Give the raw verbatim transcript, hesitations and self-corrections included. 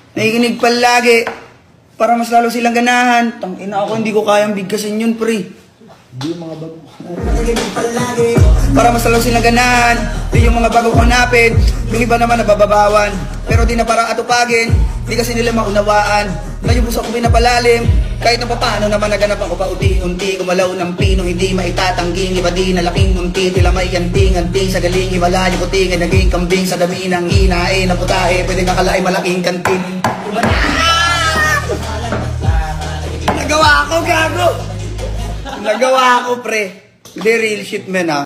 Nakikinig palagi. Para mas lalo silang ganahan. Tangina ako, hindi ko kayang bigkasin yun, pre. Hindi yung mga bago. Nakikinig palagi. Para mas lalo silang ganahan. Di yung mga bago hanapin. Yung iba naman nabababawan. Pero di na para atupagin. Di kasi nila maunawaan. Na yung puso ko pinapalalim. Kahit na paano naman naganap ako paunti-unti. Gumalaw ng pino, hindi maitatangking. Iba di na laking unti, tila may anting-anting. Sa galing, iwala yung kuting, ay naging kambing. Sa dami ng hinae, na putahe, pwede kakalain malaking kantin. Nagawa ko, gago! Nagawa ko, pre. Hindi real shit, man, ha.